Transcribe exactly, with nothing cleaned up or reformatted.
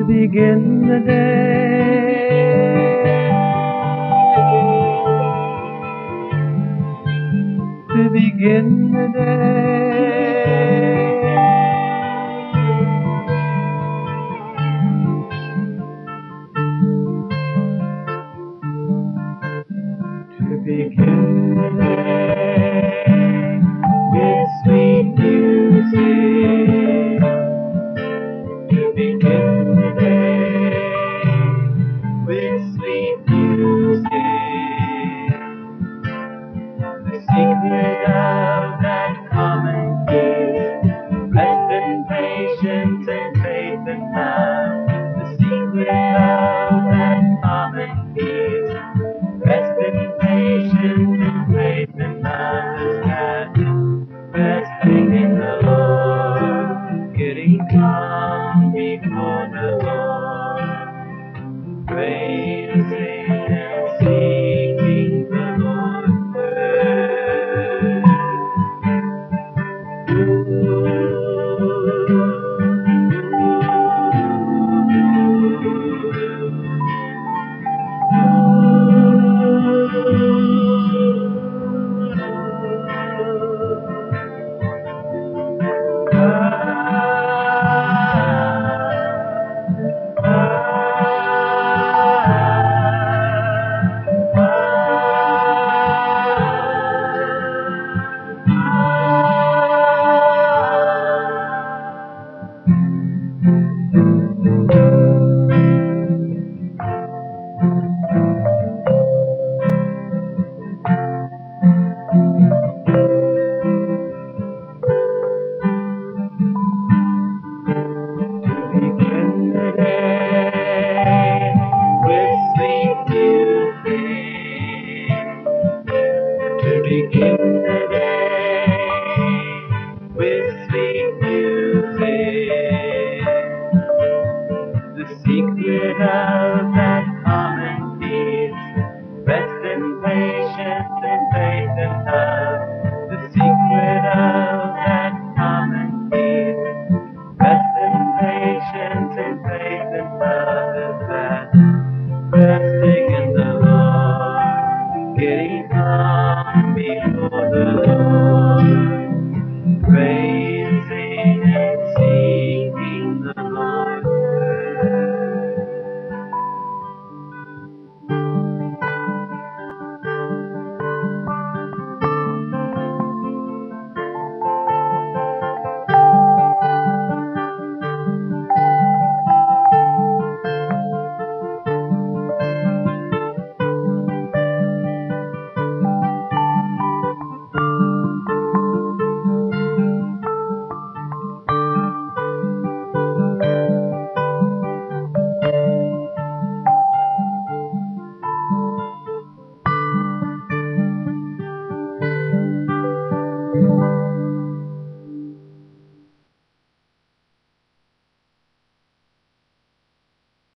to begin the day, to begin the day. To begin the day with sweet music. To begin the day with sweet music. The secret of that common peace, rest and patience and faith and love. The secret of that common peace, rest and patience and faith and love is that resting in the Lord, getting calm before the Lord, praising and seeking the Lord first.